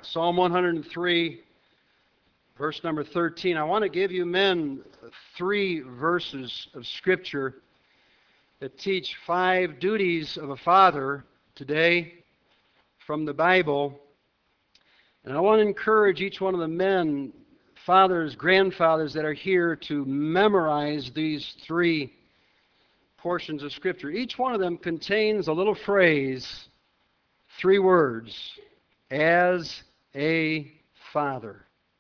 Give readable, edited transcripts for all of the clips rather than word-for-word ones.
Psalm 103, verse number 13. I want to give you men 3 verses of Scripture that teach 5 duties of a father today from the Bible. And I want to encourage each one of the men, fathers, grandfathers that are here to memorize these 3 portions of Scripture. Each one of them contains a little phrase, 3 words, as a father.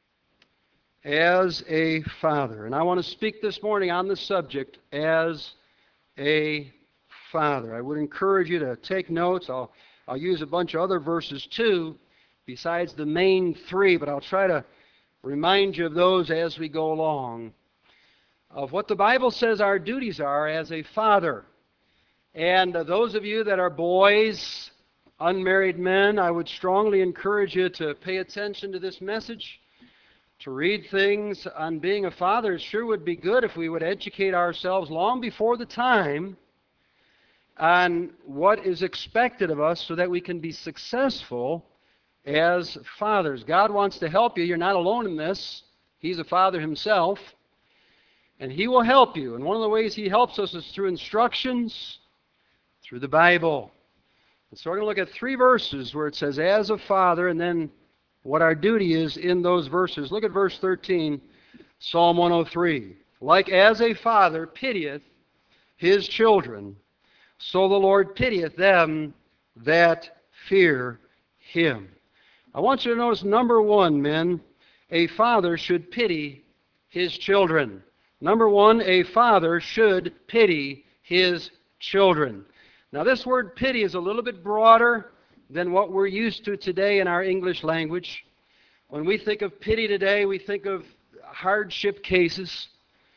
As a father. And I want to speak this morning on the subject, as a father. I would encourage you to take notes. I'll use a bunch of other verses too, besides the main 3, but I'll try to remind you of those as we go along, of what the Bible says our duties are as a father. And those of you that are boys, unmarried men, I would strongly encourage you to pay attention to this message, to read things on being a father. It sure would be good if we would educate ourselves long before the time on what is expected of us so that we can be successful as fathers. God wants to help you. You're not alone in this. He's a father himself, and He will help you. And one of the ways He helps us is through instructions, through the Bible. And so we're going to look at 3 verses where it says, as a father, and then what our duty is in those verses. Look at verse 13, Psalm 103. Like as a father pitieth his children, so the Lord pitieth them that fear Him. I want you to notice number 1, men, a father should pity his children. Number 1, a father should pity his children. Now this word pity is a little bit broader than what we're used to today in our English language. When we think of pity today, we think of hardship cases.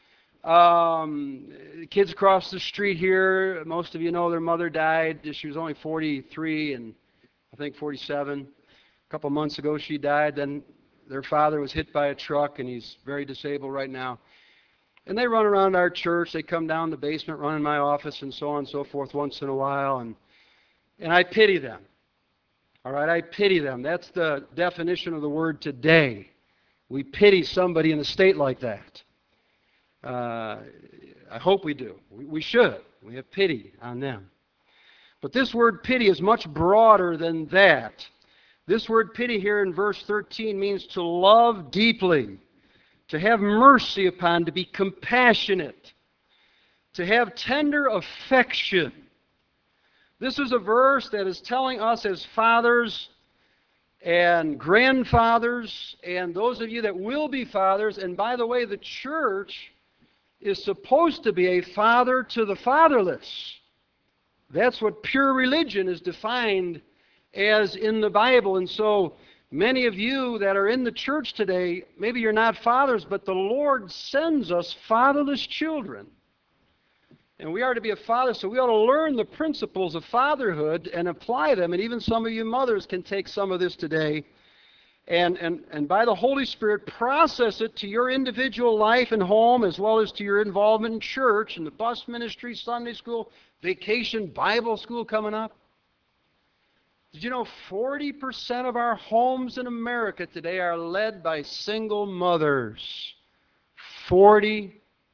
Kids across the street here, most of you know their mother died. She was only 43 and I think 47. A couple months ago she died. Then their father was hit by a truck and he's very disabled right now. And they run around our church. They come down the basement, run in my office, and so on and so forth once in a while. And I pity them. All right, I pity them. That's the definition of the word today. We pity somebody in a state like that. I hope we do. We should. We have pity on them. But this word pity is much broader than that. This word pity here in verse 13 means to love deeply, to have mercy upon, to be compassionate, to have tender affection. This is a verse that is telling us as fathers and grandfathers and those of you that will be fathers, and by the way, the church is supposed to be a father to the fatherless. That's what pure religion is defined as in the Bible. And so many of you that are in the church today, maybe you're not fathers, but the Lord sends us fatherless children. And we are to be a father, so we ought to learn the principles of fatherhood and apply them. And even some of you mothers can take some of this today and by the Holy Spirit process it to your individual life and home, as well as to your involvement in church and the bus ministry, Sunday school, vacation, Bible school coming up. Did you know 40% of our homes in America today are led by single mothers? 40%.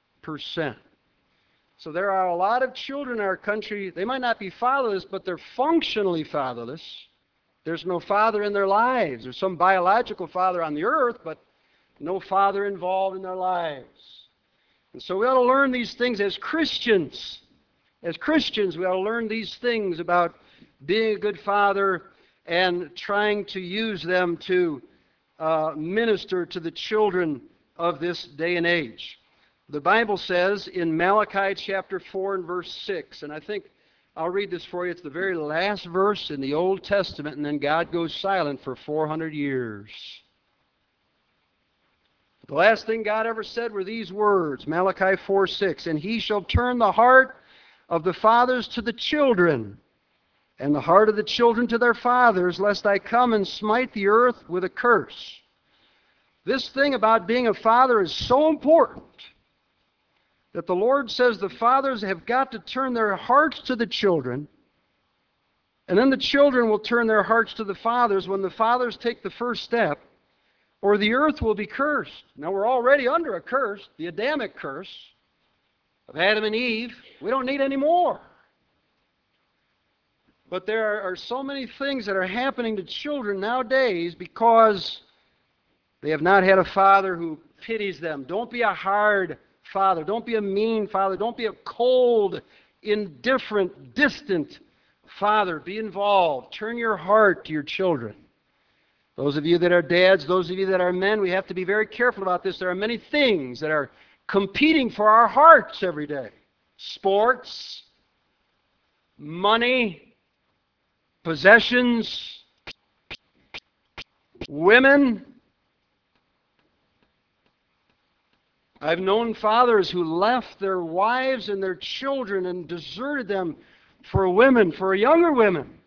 So there are a lot of children in our country, they might not be fatherless, but they're functionally fatherless. There's no father in their lives. There's some biological father on the earth, but no father involved in their lives. And so we ought to learn these things as Christians. As Christians, we ought to learn these things about being a good father and trying to use them to minister to the children of this day and age. The Bible says in Malachi chapter 4 and verse 6, and I think I'll read this for you. It's the very last verse in the Old Testament, and then God goes silent for 400 years. The last thing God ever said were these words, Malachi 4:6, and He shall turn the heart of the fathers to the children, and the heart of the children to their fathers, lest I come and smite the earth with a curse. This thing about being a father is so important that the Lord says the fathers have got to turn their hearts to the children, And then the children will turn their hearts to the fathers when the fathers take the first step, or the earth will be cursed. Now, we're already under a curse, the Adamic curse of Adam and Eve. We don't need any more. But there are so many things that are happening to children nowadays because they have not had a father who pities them. Don't be a hard father. Don't be a mean father. Don't be a cold, indifferent, distant father. Be involved. Turn your heart to your children. Those of you that are dads, those of you that are men, we have to be very careful about this. There are many things that are competing for our hearts every day. Sports, money, possessions, women. I've known fathers who left their wives and their children and deserted them for women, for younger women.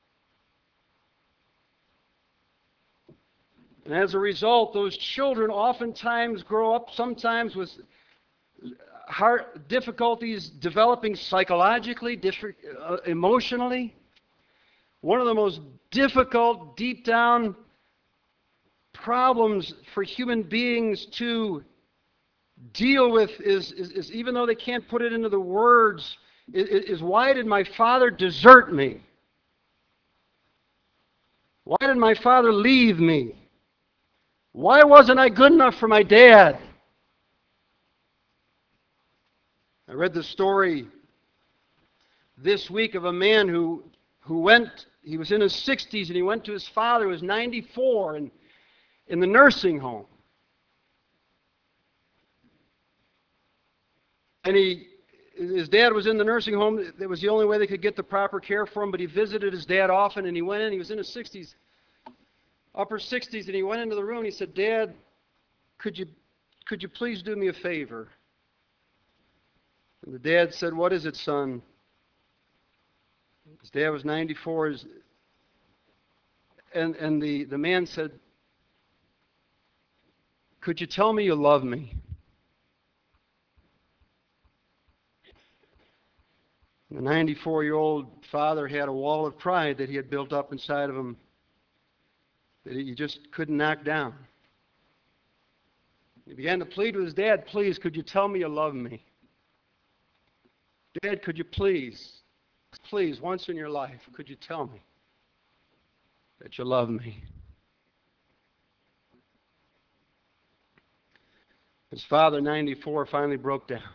And as a result, those children oftentimes grow up sometimes with heart difficulties developing psychologically, emotionally. One of the most difficult, deep down problems for human beings to deal with is even though they can't put it into the words, is why did my father desert me? Why did my father leave me? Why wasn't I good enough for my dad? I read the story this week of a man who he was in his 60s and he went to his father who was 94 and in the nursing home. And his dad was in the nursing home. It was the only way they could get the proper care for him, but he visited his dad often, and he went in. He was in his 60s, upper 60s, and he went into the room and he said, "Dad, could you please do me a favor?" And the dad said, "What is it, son?" His dad was 94, and the man said, "Could you tell me you love me?" The 94-year-old father had a wall of pride that he had built up inside of him that he just couldn't knock down. He began to plead with his dad, "Please, could you tell me you love me? Dad, could you please, once in your life, could you tell me that you love me?" His father, 94, finally broke down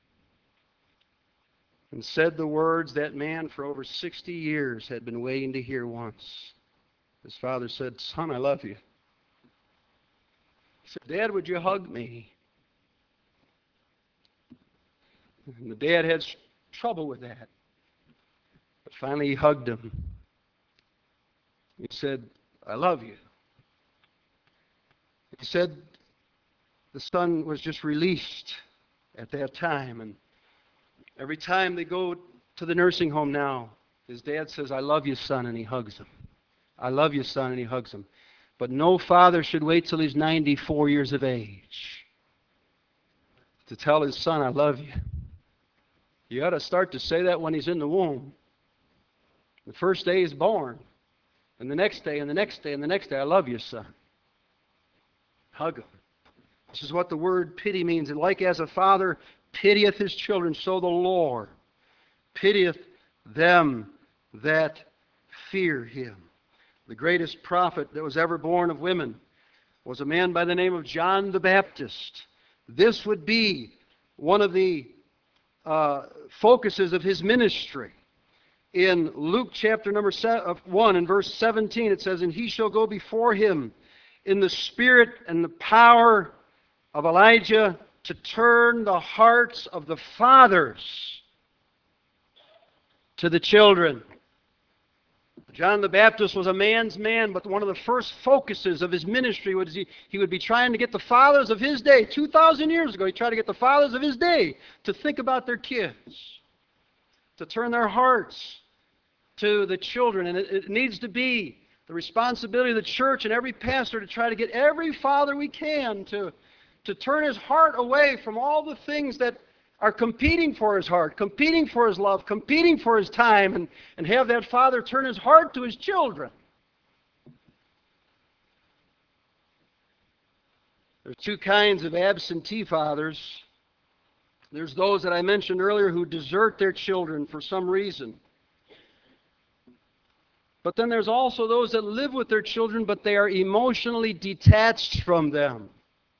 and said the words that man for over 60 years had been waiting to hear once. His father said, "Son, I love you." He said, "Dad, would you hug me?" And the dad had trouble with that. But finally he hugged him. He said, "I love you." He said the son was just released at that time. And every time they go to the nursing home now, his dad says, "I love you, son," and he hugs him. "I love you, son," and he hugs him. But no father should wait till he's 94 years of age to tell his son, "I love you." You ought to start to say that when he's in the womb. The first day he's born. And the next day, and the next day, and the next day, "I love you, son." Hug him. This is what the word pity means. And like as a father pitieth his children, so the Lord pitieth them that fear him. The greatest prophet that was ever born of women was a man by the name of John the Baptist. This would be one of the focuses of his ministry. In Luke chapter number 1 and verse 17, it says, "And he shall go before him in the spirit and the power of Elijah to turn the hearts of the fathers to the children." John the Baptist was a man's man, but one of the first focuses of his ministry was he would be trying to get the fathers of his day. 2,000 years ago, he tried to get the fathers of his day to think about their kids, to turn their hearts to the children. And it needs to be the responsibility of the church and every pastor to try to get every father we can to turn his heart away from all the things that are competing for his heart, competing for his love, competing for his time, and have that father turn his heart to his children. There's two kinds of absentee fathers. There's those that I mentioned earlier who desert their children for some reason. But then there's also those that live with their children, but they are emotionally detached from them.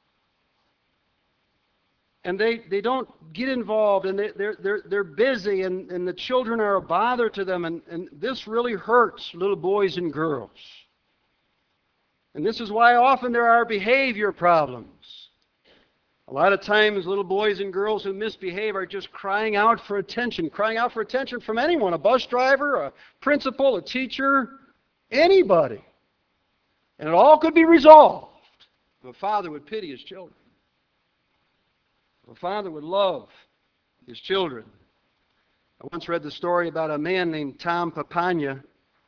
And they don't get involved, and they're busy, and the children are a bother to them, and this really hurts little boys and girls. And this is why often there are behavior problems. A lot of times little boys and girls who misbehave are just crying out for attention from anyone, a bus driver, a principal, a teacher, anybody. And it all could be resolved if a father would pity his children. If a father would love his children. I once read the story about a man named Tom Papania.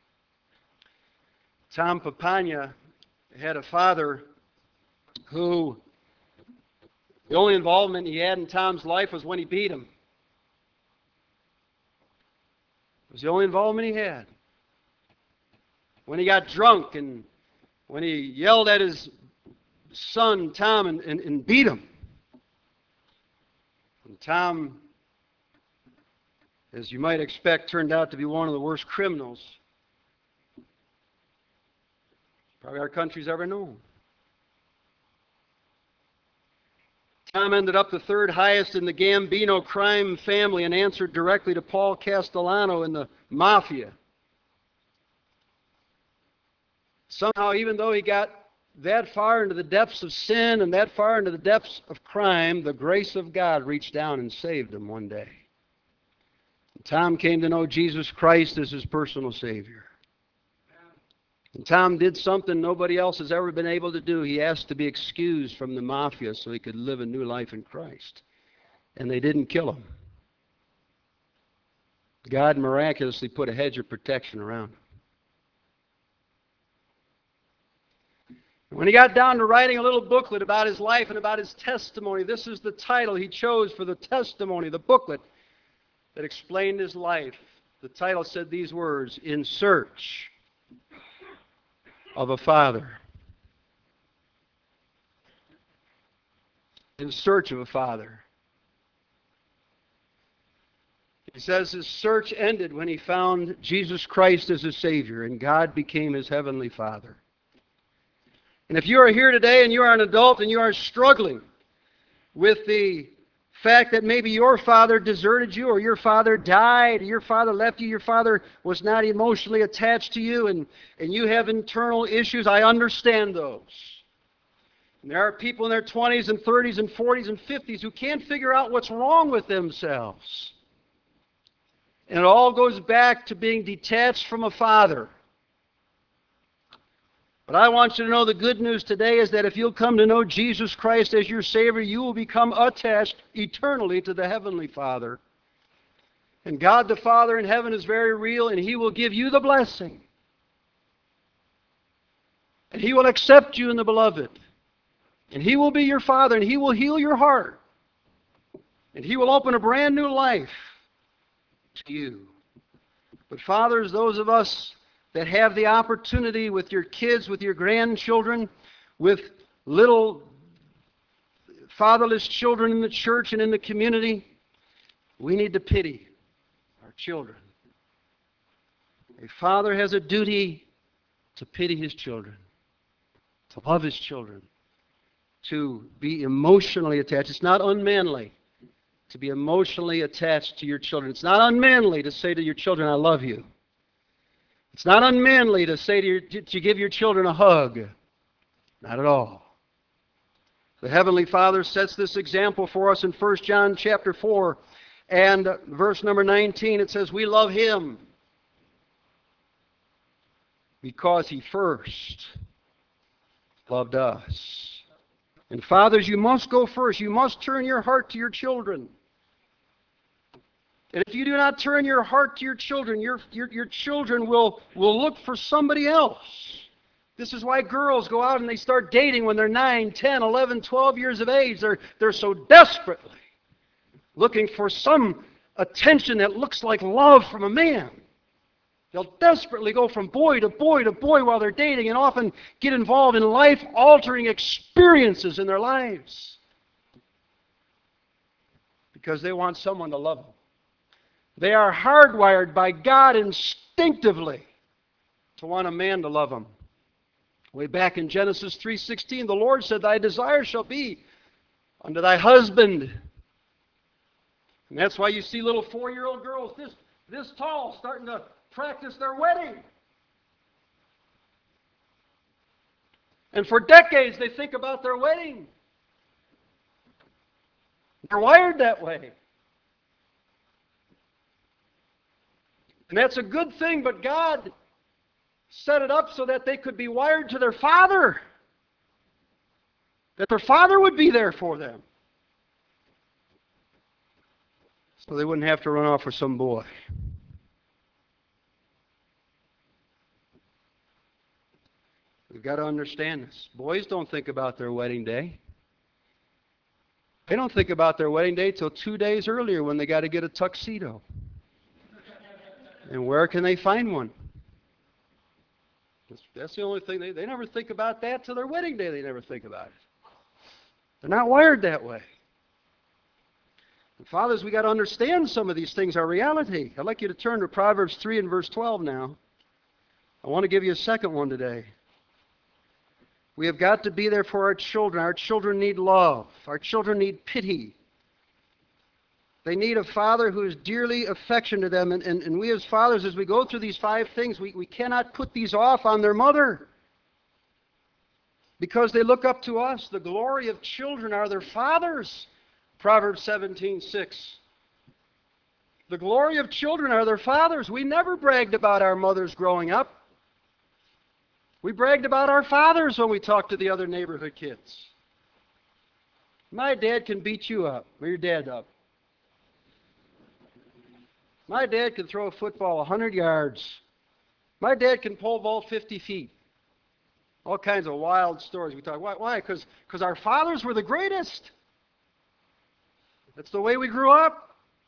Tom Papania had a father who, the only involvement he had in Tom's life was when he beat him. It was the only involvement he had. When he got drunk and when he yelled at his son, Tom, and beat him. And Tom, as you might expect, turned out to be one of the worst criminals probably our country's ever known. Tom ended up the third highest in the Gambino crime family and answered directly to Paul Castellano in the Mafia. Somehow, even though he got that far into the depths of sin and that far into the depths of crime, the grace of God reached down and saved him one day. Tom came to know Jesus Christ as his personal Savior. And Tom did something nobody else has ever been able to do. He asked to be excused from the Mafia so he could live a new life in Christ. And they didn't kill him. God miraculously put a hedge of protection around him. When he got down to writing a little booklet about his life and about his testimony, this is the title he chose for the testimony, the booklet that explained his life. The title said these words, "In Search of a Father." In search of a father. He says his search ended when he found Jesus Christ as his Savior, and God became his heavenly Father. And if you are here today and you are an adult and you are struggling with the fact that maybe your father deserted you, or your father died, or your father left you, your father was not emotionally attached to you, and you have internal issues, I understand those. And there are people in their 20s and 30s and 40s and 50s who can't figure out what's wrong with themselves. And it all goes back to being detached from a father. But I want you to know the good news today is that if you'll come to know Jesus Christ as your Savior, you will become attached eternally to the Heavenly Father. And God the Father in heaven is very real, and He will give you the blessing. And He will accept you in the beloved. And He will be your Father, and He will heal your heart. And He will open a brand new life to you. But fathers, those of us that have the opportunity with your kids, with your grandchildren, with little fatherless children in the church and in the community, we need to pity our children. A father has a duty to pity his children, to love his children, to be emotionally attached. It's not unmanly to be emotionally attached to your children. It's not unmanly to say to your children, I love you. It's not unmanly to say to give your children a hug. Not at all. The Heavenly Father sets this example for us in 1 John chapter 4 and verse number 19. It says, we love Him because He first loved us. And fathers, you must go first. You must turn your heart to your children. And if you do not turn your heart to your children, your children will look for somebody else. This is why girls go out and they start dating when they're 9, 10, 11, 12 years of age. They're so desperately looking for some attention that looks like love from a man. They'll desperately go from boy to boy to boy while they're dating and often get involved in life-altering experiences in their lives because they want someone to love them. They are hardwired by God instinctively to want a man to love them. Way back in Genesis 3:16, the Lord said, "Thy desire shall be unto thy husband." And that's why you see little 4-year-old girls this tall starting to practice their wedding. And for decades they think about their wedding. They're wired that way. And that's a good thing, but God set it up so that they could be wired to their father. That their father would be there for them. So they wouldn't have to run off with some boy. We've got to understand this. Boys don't think about their wedding day. They don't think about their wedding day till 2 days earlier when they got to get a tuxedo. And where can they find one? That's the only thing. They never think about that till their wedding day. They never think about it. They're not wired that way. And fathers, we got to understand some of these things are reality. I'd like you to turn to Proverbs 3 and verse 12 now. I want to give you a second one today. We have got to be there for our children. Our children need love. Our children need pity. They need a father who is dearly affectionate to them. And we as fathers, as we go through these 5 things, we cannot put these off on their mother. Because they look up to us. The glory of children are their fathers. Proverbs 17:6. The glory of children are their fathers. We never bragged about our mothers growing up. We bragged about our fathers when we talked to the other neighborhood kids. My dad can beat you up, or your dad up. My dad can throw a football 100 yards. My dad can pole vault 50 feet. All kinds of wild stories we talk. Why? Because our fathers were the greatest. That's the way we grew up.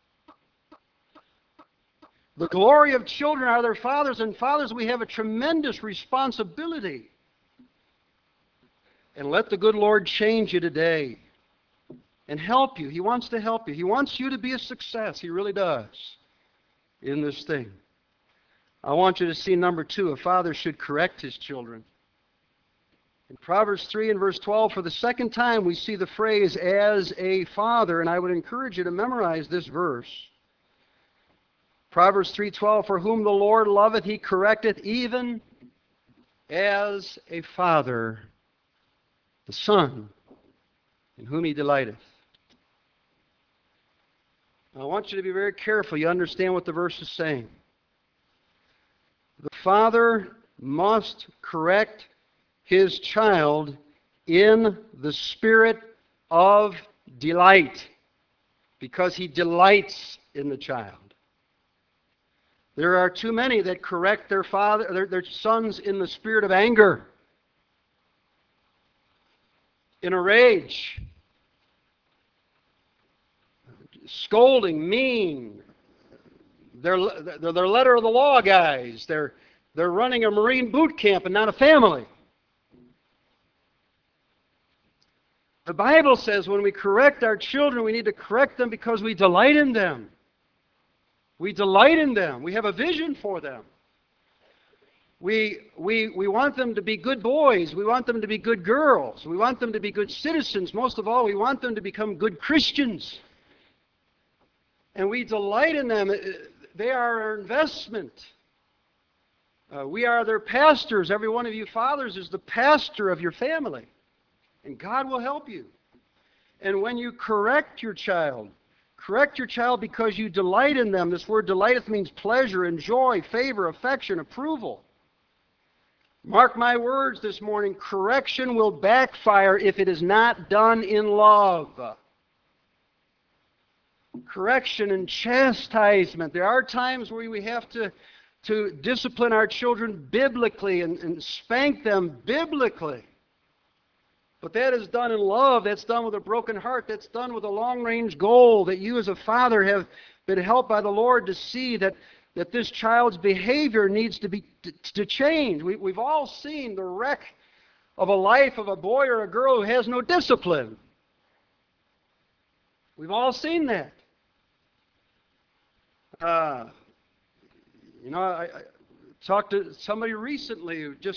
The glory of children are their fathers, and fathers, we have a tremendous responsibility. And let the good Lord change you today and help you. He wants to help you. He wants you to be a success. He really does in this thing. I want you to see number 2, a father should correct his children. In Proverbs 3 and verse 12, for the second time, we see the phrase, as a father, and I would encourage you to memorize this verse. Proverbs 3:12, for whom the Lord loveth, he correcteth, even as a father, the son, in whom he delighteth. Now, I want you to be very careful. You understand what the verse is saying. The father must correct his child in the spirit of delight, because he delights in the child. There are too many that correct their sons in the spirit of anger, in a rage, scolding, mean. They're letter of the law guys. They're running a Marine boot camp and not a family. The Bible says when we correct our children, we need to correct them because we delight in them. We delight in them. We have a vision for them. We want them to be good boys. We want them to be good girls. We want them to be good citizens. Most of all, we want them to become good Christians. And we delight in them. They are our investment. We are their pastors. Every one of you fathers is the pastor of your family. And God will help you. And when you correct your child because you delight in them. This word delighteth means pleasure and joy, favor, affection, approval. Mark my words this morning, correction will backfire if it is not done in love. Correction and chastisement. There are times where we have to discipline our children biblically and spank them biblically. But that is done in love. That's done with a broken heart. That's done with a long-range goal that you as a father have been helped by the Lord to see that this child's behavior needs to change. We've all seen the wreck of a life of a boy or a girl who has no discipline. We've all seen that. I talked to somebody recently who the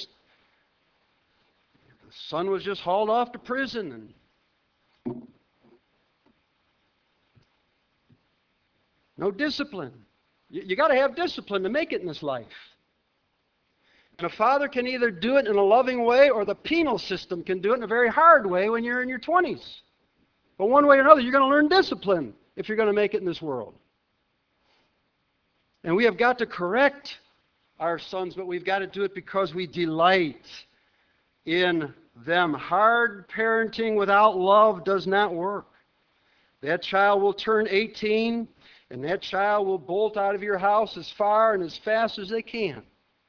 son was just hauled off to prison, and no discipline. You got to have discipline to make it in this life. And a father can either do it in a loving way, or the penal system can do it in a very hard way when you're in your 20s. But one way or another, you're going to learn discipline if you're going to make it in this world. And we have got to correct our sons, but we've got to do it because we delight in them. Hard parenting without love does not work. That child will turn 18, and that child will bolt out of your house as far and as fast as they can.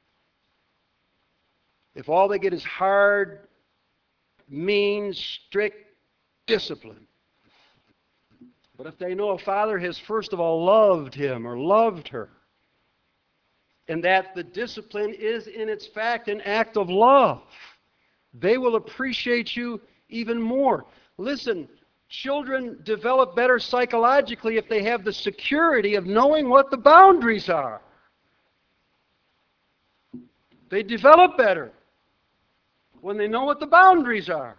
If all they get is hard, mean, strict discipline. But if they know a father has first of all loved him or loved her, and that the discipline is in its fact an act of love, they will appreciate you even more. Listen, children develop better psychologically if they have the security of knowing what the boundaries are. They develop better when they know what the boundaries are.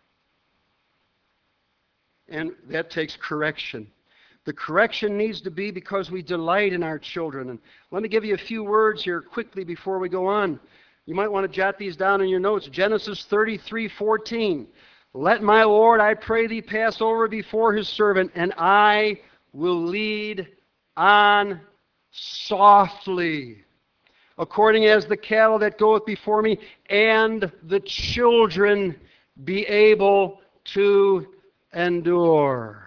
And that takes correction. The correction needs to be because we delight in our children. And let me give you a few words here quickly before we go on. You might want to jot these down in your notes. Genesis 33:14. Let my Lord, I pray thee, pass over before his servant, and I will lead on softly, according as the cattle that goeth before me, and the children be able to endure.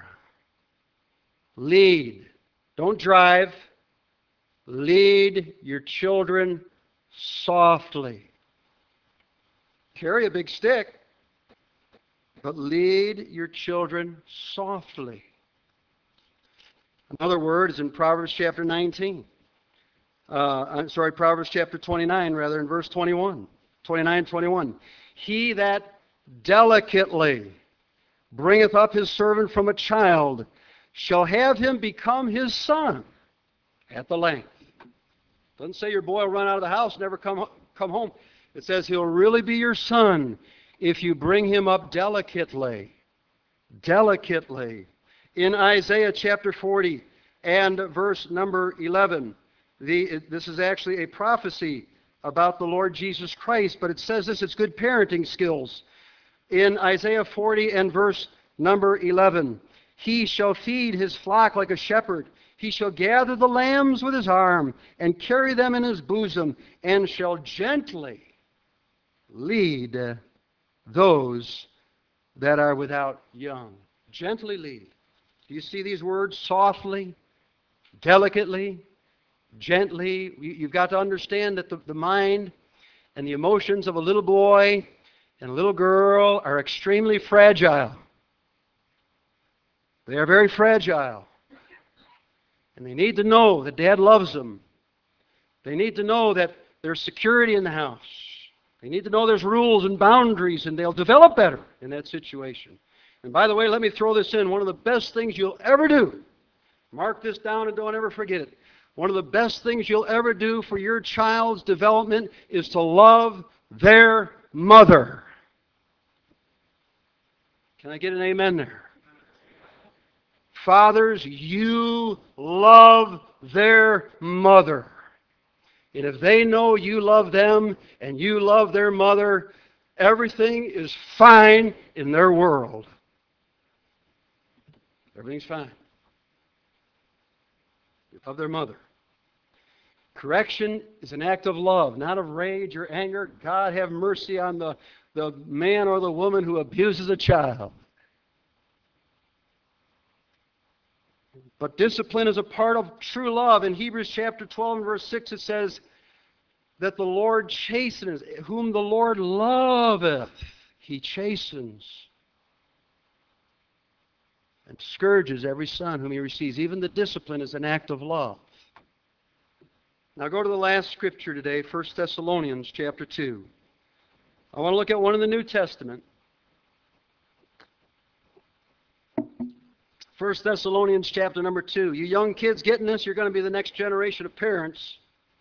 Lead. Don't drive. Lead your children softly. Carry a big stick, but lead your children softly. Another word is in Proverbs chapter 19. Proverbs chapter 29, rather, in verse 21. 29:21. He that delicately bringeth up his servant from a child shall have him become his son at the length. Doesn't say your boy will run out of the house, never come home. It says he'll really be your son if you bring him up delicately. Delicately. In Isaiah chapter 40 and verse number 11, this is actually a prophecy about the Lord Jesus Christ, but it says this, it's good parenting skills. In Isaiah 40 and verse number 11, he shall feed his flock like a shepherd. He shall gather the lambs with his arm and carry them in his bosom, and shall gently lead those that are without young. Gently lead. Do you see these words? Softly, delicately, gently. You've got to understand that the mind and the emotions of a little boy and a little girl are extremely fragile. They are very fragile. And they need to know that Dad loves them. They need to know that there's security in the house. They need to know there's rules and boundaries, and they'll develop better in that situation. And by the way, let me throw this in. One of the best things you'll ever do, mark this down and don't ever forget it. One of the best things you'll ever do for your child's development is to love their mother. Can I get an amen there? Fathers, you love their mother. And if they know you love them and you love their mother, everything is fine in their world. Everything's fine. You love their mother. Correction is an act of love, not of rage or anger. God have mercy on the man or the woman who abuses a child. But discipline is a part of true love. In Hebrews chapter 12 and verse 6 it says that the Lord chasteneth, whom the Lord loveth, He chastens and scourges every son whom he receives. Even the discipline is an act of love. Now go to the last scripture today, 1 Thessalonians chapter 2. I want to look at one in the New Testament. 1 Thessalonians chapter number 2. You young kids getting this, you're going to be the next generation of parents.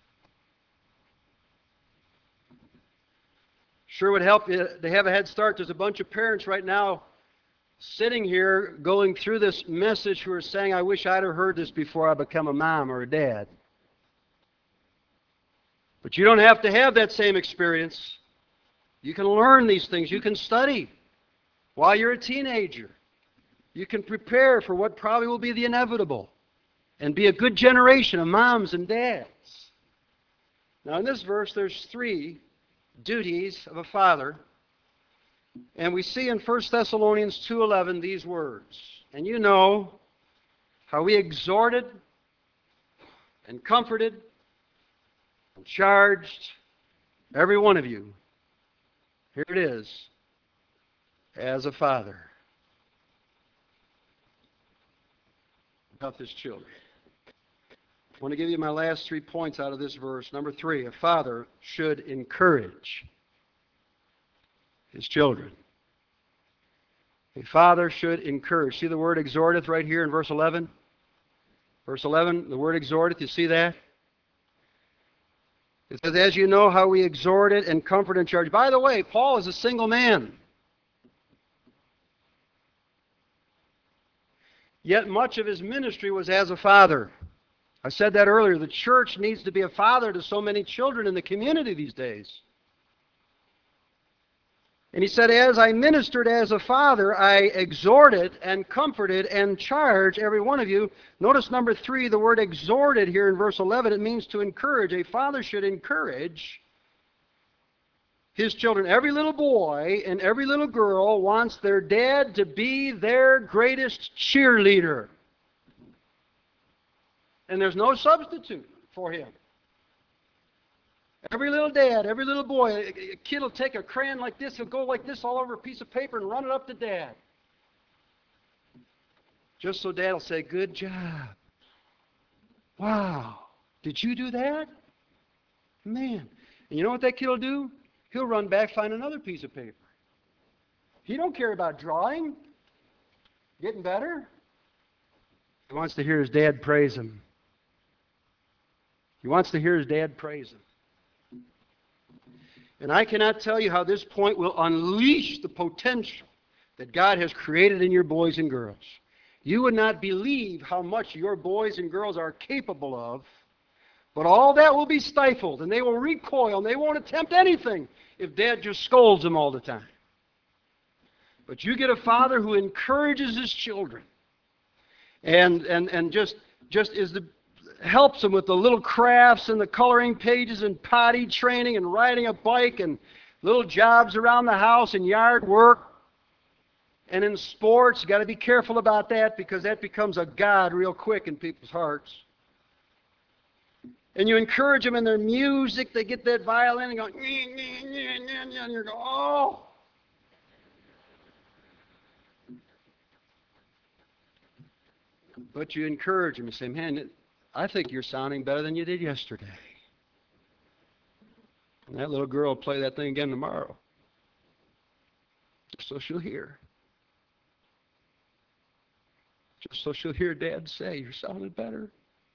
Sure would help you to have a head start. There's a bunch of parents right now sitting here going through this message who are saying, I wish I'd have heard this before I become a mom or a dad. But you don't have to have that same experience. You can learn these things. You can study while you're a teenager. You can prepare for what probably will be the inevitable and be a good generation of moms and dads. Now in this verse there's 3 duties of a father. And we see in 1 Thessalonians 2:11 these words. And you know how we exhorted and comforted and charged every one of you. Here it is. As a father. About his children. I want to give you my last 3 points out of this verse. Number 3, a father should encourage his children. A father should encourage. See the word exhorteth right here in verse 11? Verse 11, the word exhorteth, you see that? It says, as you know how we exhorted and comforted and charged. By the way, Paul is a single man. Yet much of his ministry was as a father. I said that earlier. The church needs to be a father to so many children in the community these days. And he said, as I ministered as a father, I exhorted and comforted and charged every one of you. Notice number 3, the word exhorted here in verse 11. It means to encourage. A father should encourage his children. Every little boy and every little girl wants their dad to be their greatest cheerleader. And there's no substitute for him. Every little dad, every little boy, a kid will take a crayon like this, he'll go like this all over a piece of paper and run it up to dad. Just so dad will say, good job. Wow, did you do that? Man. And you know what that kid will do? He'll run back, find another piece of paper. He don't care about drawing, getting better. He wants to hear his dad praise him. He wants to hear his dad praise him. And I cannot tell you how this point will unleash the potential that God has created in your boys and girls. You would not believe how much your boys and girls are capable of, but all that will be stifled, and they will recoil, and they won't attempt anything if Dad just scolds them all the time. But you get a father who encourages his children and just helps them with the little crafts and the coloring pages and potty training and riding a bike and little jobs around the house and yard work. And in sports, you got to be careful about that because that becomes a god real quick in people's hearts. And you encourage them in their music. They get that violin and go, and you go, oh. But you encourage them. You say, man, I think you're sounding better than you did yesterday. And that little girl will play that thing again tomorrow. Just so she'll hear. Just so she'll hear Dad say, you're sounding better.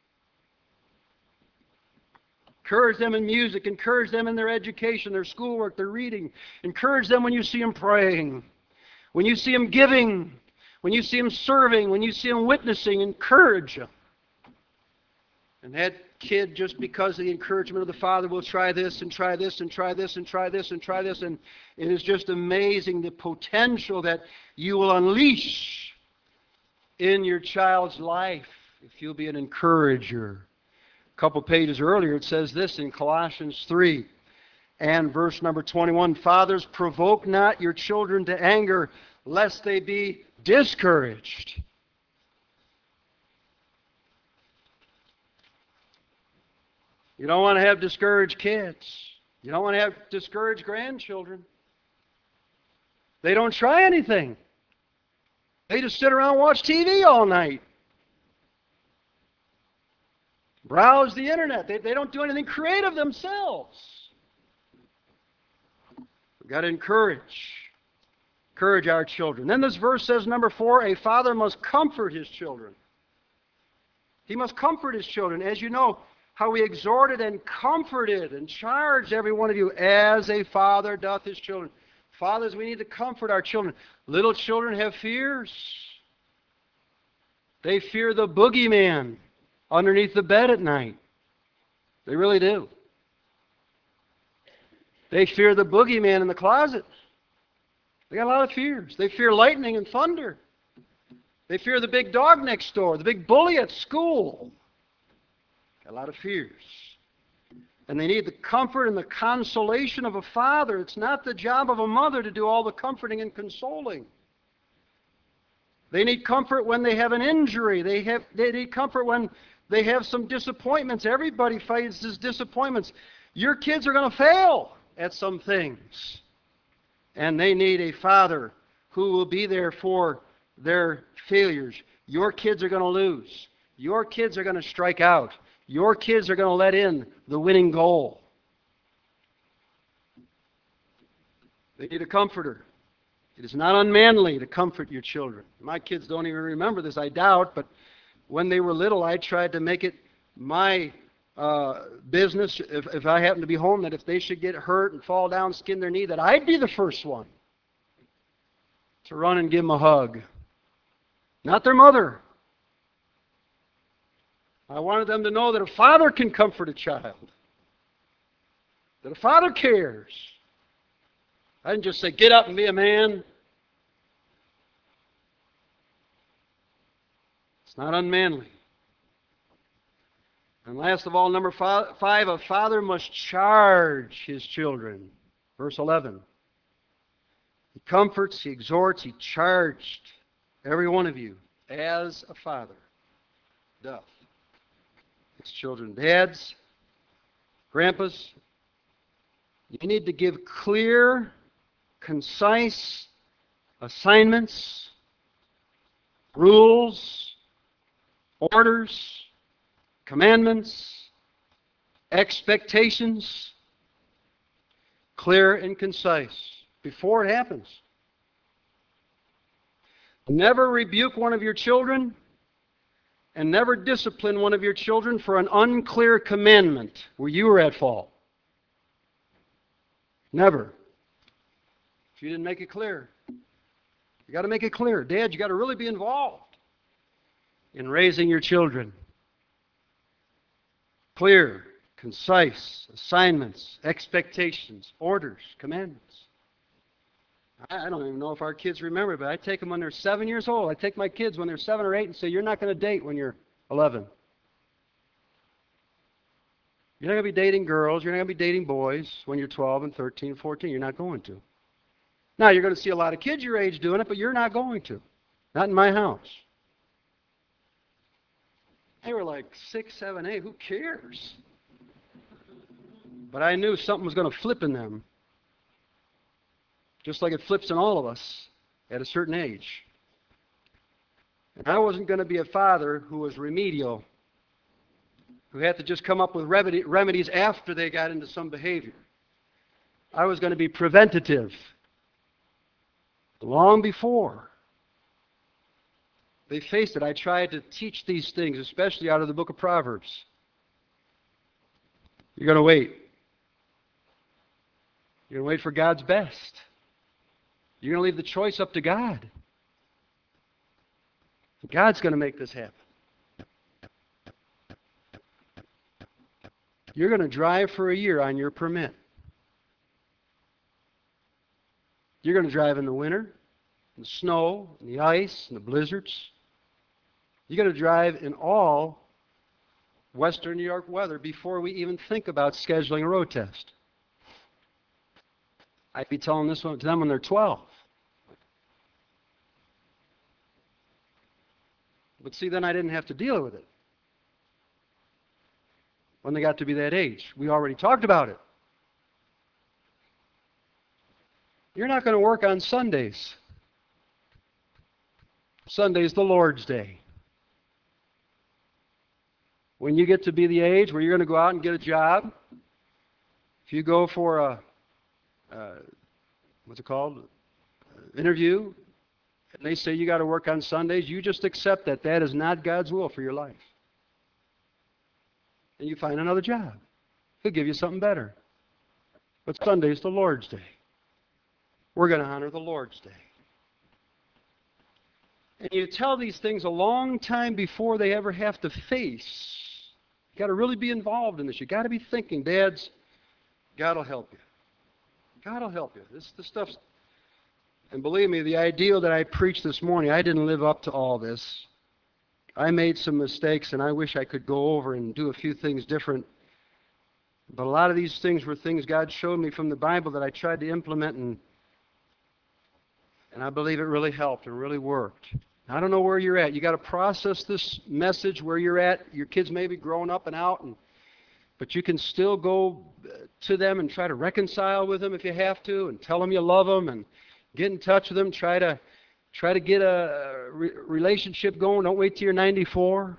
Encourage them in music. Encourage them in their education, their schoolwork, their reading. Encourage them when you see them praying. When you see them giving. When you see them serving. When you see them witnessing. Encourage them. And that kid, just because of the encouragement of the father, will try this and try this and try this and try this and try this. And it is just amazing the potential that you will unleash in your child's life if you'll be an encourager. A couple pages earlier, it says this in Colossians 3 and verse number 21. Fathers, provoke not your children to anger, lest they be discouraged. You don't want to have discouraged kids. You don't want to have discouraged grandchildren. They don't try anything. They just sit around and watch TV all night. Browse the internet. They don't do anything creative themselves. We've got to encourage our children. Then this verse says, number 4, a father must comfort his children. He must comfort his children. As you know, how we exhorted and comforted and charged every one of you as a father doth his children. Fathers, we need to comfort our children. Little children have fears. They fear the boogeyman underneath the bed at night. They really do. They fear the boogeyman in the closet. They got a lot of fears. They fear lightning and thunder. They fear the big dog next door, the big bully at school. Got a lot of fears. And they need the comfort and the consolation of a father. It's not the job of a mother to do all the comforting and consoling. They need comfort when they have an injury. They need comfort when they have some disappointments. Everybody faces disappointments. Your kids are going to fail at some things. And they need a father who will be there for their failures. Your kids are going to lose. Your kids are going to strike out. Your kids are going to let in the winning goal. They need a comforter. It is not unmanly to comfort your children. My kids don't even remember this, I doubt, but when they were little, I tried to make it my business, if I happened to be home, that if they should get hurt and fall down, skin their knee, that I'd be the first one to run and give them a hug. Not their mother. I wanted them to know that a father can comfort a child. That a father cares. I didn't just say, get up and be a man. It's not unmanly. And last of all, number 5, a father must charge his children. Verse 11. He comforts, he exhorts, he charged every one of you as a father doth his children. Dads, grandpas, you need to give clear, concise assignments, rules, orders, commandments, expectations, clear and concise before it happens. Never rebuke one of your children and never discipline one of your children for an unclear commandment where you were at fault. Never. If you didn't make it clear. You got to make it clear. Dad, you got to really be involved in raising your children. Clear, concise assignments, expectations, orders, commandments. I don't even know if our kids remember, but I take them when they're 7 years old. I take my kids when they're 7 or 8 and say, you're not going to date when you're 11. You're not going to be dating girls. You're not going to be dating boys when you're 12 and 13 and 14. You're not going to. Now, you're going to see a lot of kids your age doing it, but you're not going to. Not in my house. They were like 6, 7, 8. Who cares? But I knew something was going to flip in them. Just like it flips in all of us at a certain age. And I wasn't going to be a father who was remedial, who had to just come up with remedies after they got into some behavior. I was going to be preventative long before they faced it. I tried to teach these things, especially out of the book of Proverbs. You're going to wait. You're going to wait for God's best. You're going to leave the choice up to God. God's going to make this happen. You're going to drive for a year on your permit. You're going to drive in the winter, in the snow, in the ice, in the blizzards. You're going to drive in all Western New York weather before we even think about scheduling a road test. I'd be telling this one to them when they're 12. But see, then I didn't have to deal with it. When they got to be that age. We already talked about it. You're not going to work on Sundays. Sunday's the Lord's Day. When you get to be the age where you're going to go out and get a job, if you go for a, what's it called, interview, and they say you got to work on Sundays, you just accept that that is not God's will for your life. And you find another job. He'll give you something better. But Sunday's the Lord's Day. We're going to honor the Lord's Day. And you tell these things a long time before they ever have to face. You got to really be involved in this. You got to be thinking, dads, God will help you. God will help you. This stuff's... And believe me, the ideal that I preached this morning, I didn't live up to all this. I made some mistakes, and I wish I could go over and do a few things different. But a lot of these things were things God showed me from the Bible that I tried to implement, and I believe it really helped and really worked. I don't know where you're at. You got to process this message where you're at. Your kids may be growing up and out, but you can still go to them and try to reconcile with them if you have to, and tell them you love them, and get in touch with them. Try to get a relationship going. Don't wait till you're 94.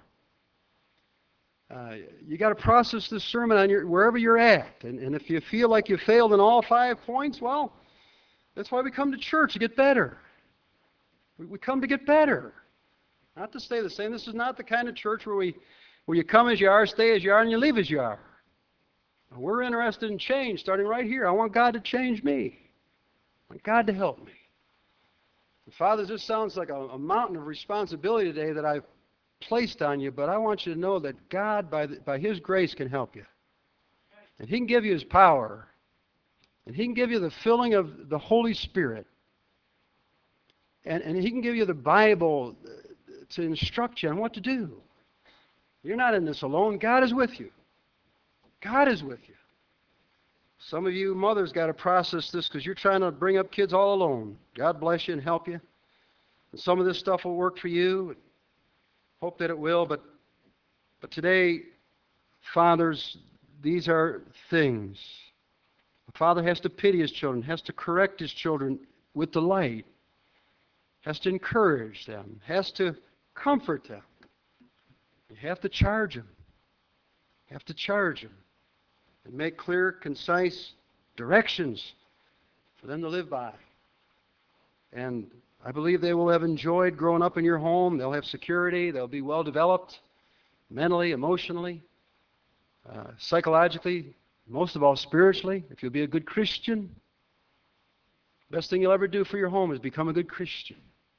You got to process this sermon on wherever you're at. And if you feel like you failed in all 5 points, well, that's why we come to church, to get better. We come to get better, not to stay the same. This is not the kind of church where you come as you are, stay as you are, and you leave as you are. We're interested in change, starting right here. I want God to change me. I want God to help me. Father, this sounds like a mountain of responsibility today that I've placed on you, but I want you to know that God, by His grace, can help you. And He can give you His power. And He can give you the filling of the Holy Spirit. And He can give you the Bible to instruct you on what to do. You're not in this alone. God is with you. God is with you. Some of you mothers got to process this because you're trying to bring up kids all alone. God bless you and help you. And some of this stuff will work for you. Hope that it will. But today, fathers, these are things. A father has to pity his children, has to correct his children with delight, has to encourage them, has to comfort them. You have to charge them. You have to charge them and make clear, concise directions for them to live by. And I believe they will have enjoyed growing up in your home. They'll have security. They'll be well developed mentally, emotionally, psychologically, most of all spiritually. If you'll be a good Christian, best thing you'll ever do for your home is become a good Christian.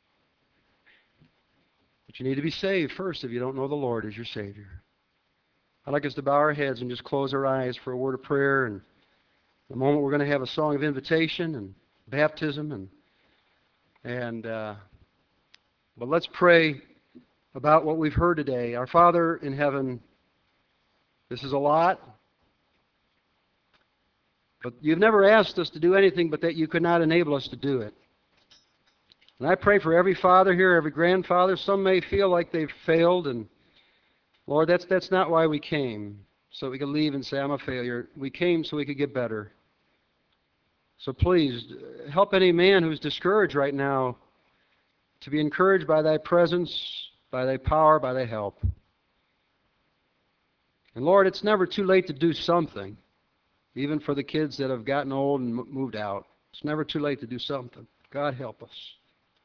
But you need to be saved first if you don't know the Lord as your Savior. I'd like us to bow our heads and just close our eyes for a word of prayer. And in a moment we're going to have a song of invitation and baptism. But let's pray about what we've heard today. Our Father in heaven, this is a lot. But you've never asked us to do anything but that you could not enable us to do it. And I pray for every father here, every grandfather. Some may feel like they've failed, and Lord, that's not why we came, so we could leave and say, I'm a failure. We came so we could get better. So please, help any man who's discouraged right now to be encouraged by Thy presence, by Thy power, by Thy help. And Lord, it's never too late to do something, even for the kids that have gotten old and moved out. It's never too late to do something. God, help us.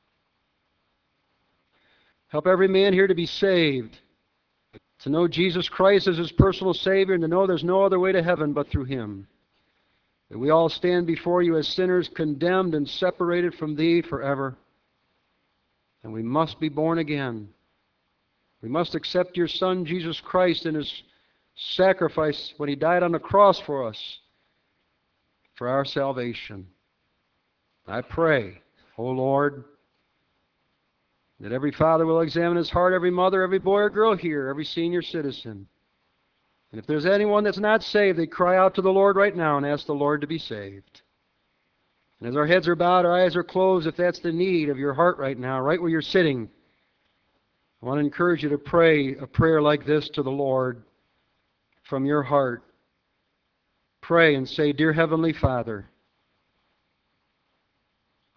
Help every man here to be saved, to know Jesus Christ as his personal Savior, and to know there's no other way to heaven but through Him. That we all stand before You as sinners, condemned and separated from Thee forever. And we must be born again. We must accept Your Son, Jesus Christ, in His sacrifice when He died on the cross for us, for our salvation. I pray, O Lord, that every father will examine his heart, every mother, every boy or girl here, every senior citizen. And if there's anyone that's not saved, they cry out to the Lord right now and ask the Lord to be saved. And as our heads are bowed, our eyes are closed, if that's the need of your heart right now, right where you're sitting, I want to encourage you to pray a prayer like this to the Lord from your heart. Pray and say, Dear Heavenly Father,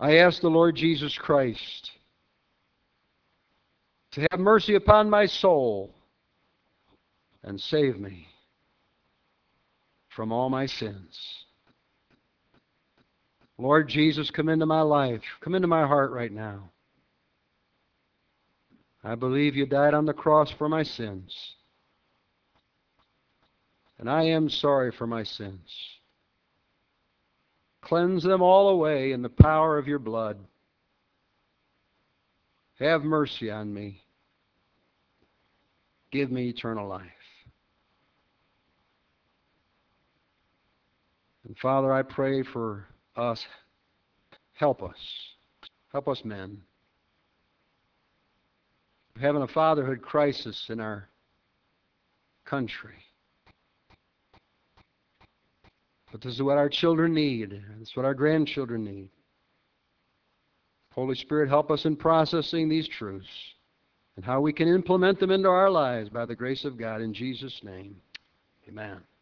I ask the Lord Jesus Christ to have mercy upon my soul and save me from all my sins. Lord Jesus, come into my life. Come into my heart right now. I believe you died on the cross for my sins. And I am sorry for my sins. Cleanse them all away in the power of your blood. Have mercy on me. Give me eternal life. And Father, I pray for us. Help us. Help us men. We're having a fatherhood crisis in our country. But this is what our children need. This is what our grandchildren need. Holy Spirit, help us in processing these truths and how we can implement them into our lives by the grace of God. In Jesus' name, amen.